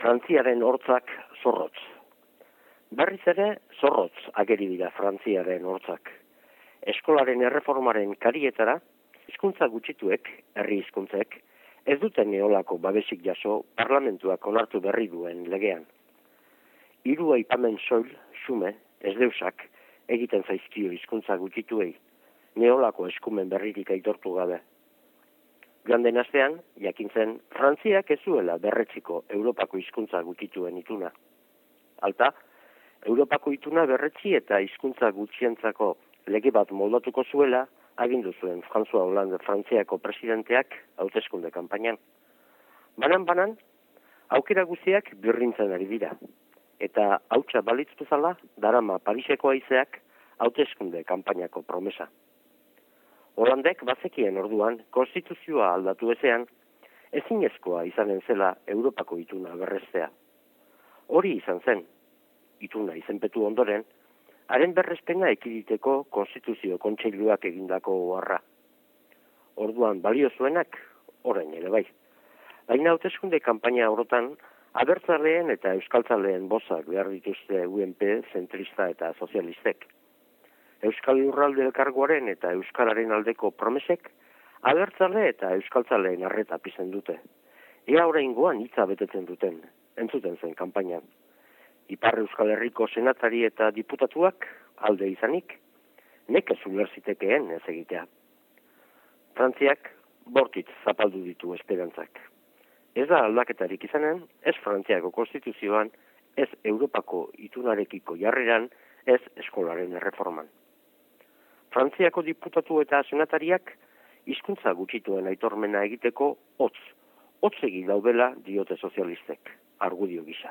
Frantziaren hortzak zorrotz. Berriz ere zorrotz ageri dira Frantziaren hortzak. Eskolaren erreformaren karietara, hizkuntza gutxituek, herri hizkuntzek, ez duten neolako babesik jaso parlamentuak onartu berri duen legean. Hiru aipamen soil, xume, ez deusak, egiten zaizkio hizkuntza gutxituei, neolako eskumen berririk aitortu gabe. Joan den astean, jakin zen, Frantziak ez zuela berretziko Europako hizkuntza gutxituen ituna. Alta, Europako ituna berretzi eta hizkuntza gutxientzako lege bat moldatuko zuela, agindu zuen François Hollande Frantziako presidenteak hauteskunde kanpainan. Banan, aukera guztiak birrintzen ari dira. Eta hautsa balitz bezala, darama Pariseko haizeak hauteskunde kanpainako promesa. Hollandek bazekien orduan, konstituzioa aldatu ezean, ezinezkoa izanen zela Europako ituna berrestea. Hori izan zen, ituna izenpetu ondoren, haren berrespena ekiditeko konstituzio kontseiluak egindako oharra. Orduan balio zuenak, orain ere bai. Baina hauteskunde kanpaina orotan, abertzaleen eta euskaltzaleen bozak behar dituzte UNP, zentrista eta sozialistek. Euskal Lurralde Elkargoaren eta Euskararen aldeko promesek, abertzale eta euskaltzaleen arreta pizten dute. Ea oraingoan hitza betetzen duten, entzuten zen kanpainan. Ipar Euskal Herriko senatari eta diputatuak, alde izanik, nekez ulerzitekeen ez egitea. Frantziak bortitz zapaldu ditu esperantzak. Ez da aldaketarik izanen, ez Frantziako konstituzioan, ez Europako itunarekiko jarreran, ez eskolaren erreforman. Frantziako diputatu eta senatariak hizkuntza gutxituen aitormena egiteko hotzegi daudela diote sozialistek, argudio gisa.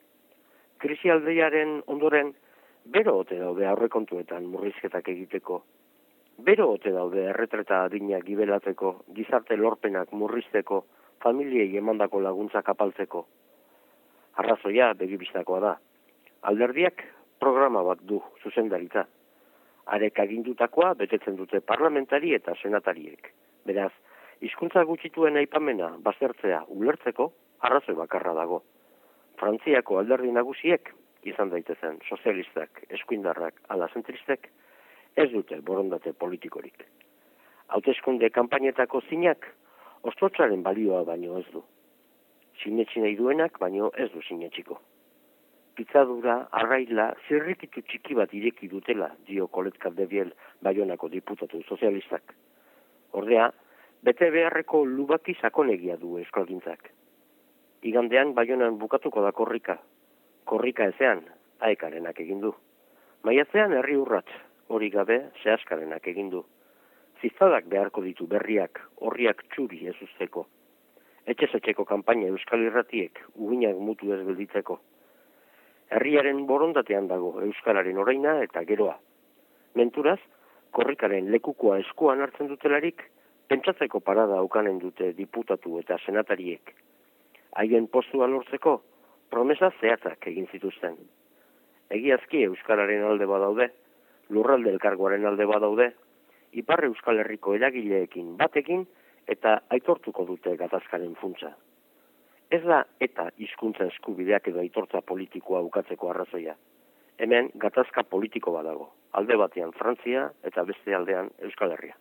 Krisialdiaren ondoren, bero ote daude aurrekontuetan murrizketak egiteko, bero ote daude erretreta adina gibelatzeko, gizarte lorpenak murrizteko, familiei emandako laguntzak apaltzeko. Arrazoia begibistakoa da. Alderdiak programa bat du zuzendaritza. Arek agindutakoa betetzen dute parlamentari eta senatariek. Beraz, hizkuntza gutxituen aipamena baztertzea ulertzeko arrazoi bakarra dago. Frantziako alderdi nagusiek, izan daitezen sozialistak, eskuindarrak, ala zentristek, ez dute borondate politikorik. Hauteskunde kanpainetako zinak, ostotzaren balioa baino ez du. Sinetsi nahi duenak baino ez du sinetxiko. Pitzadura, arraila, zirrikitu txiki bat ireki dutela, dio Colette Capdeviel, Baionako diputatu sozialistak. Ordea, bete beharreko lubaki sakonegia du euskalgintzak. Igandean Baionan bukatuko da korrika. Korrika ezean, aekarenak egin du. Maiatzean herri urratz, hori gabe sehaskarenak egin du. Ziztadak beharko ditu berriak, horriak txuri ez usteko. Etxez-etxeko kanpaina Euskal Irratiek, uginak mutu ez gelditzeko. Herriaren borondatean dago euskararen oraina eta geroa. Menturaz, korrikaren lekukoa eskuan hartzen dutelarik, pentsatzeko parada aukanen dute diputatu eta senatariek. Haien postua lortzeko, promesa zehatzak egin zituzten. Egiazki euskararen alde badaude, lurralde elkargoaren alde badaude, Ipar Euskal Herriko eragileekin batekin eta aitortuko dute gatazkaren funtsa. Ez da eta hizkuntza eskubideak edo aitortza politikoa ukatzeko arrazoia. Hemen gatazka politiko badago. Alde batean Frantzia eta beste aldean Euskal Herria.